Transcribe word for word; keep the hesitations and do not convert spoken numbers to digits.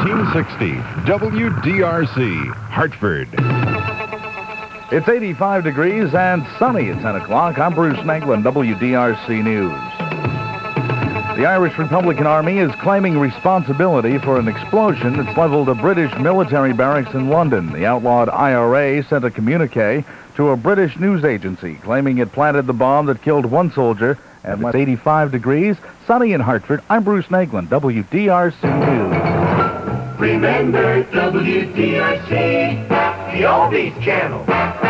nineteen sixty, W D R C, Hartford. It's eighty-five degrees and sunny at ten o'clock. I'm Bruce Naglin, W D R C News. The Irish Republican Army is claiming responsibility for an explosion that's leveled a British military barracks in London. The outlawed I R A sent a communique to a British news agency claiming it planted the bomb that killed one soldier. And it's eighty-five degrees, sunny in Hartford. I'm Bruce Naglin, W D R C News. Remember W D R C, the Oldies Channel.